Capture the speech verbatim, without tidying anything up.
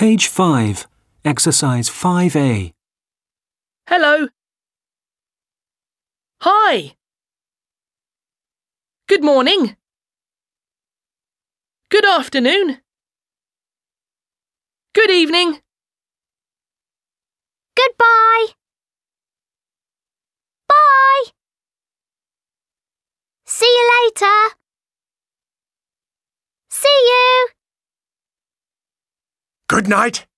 Page five, Exercise five A. Hello. Hi. Good morning. Good afternoon. Good evening. Goodbye. Bye. See you later. See you. Good night.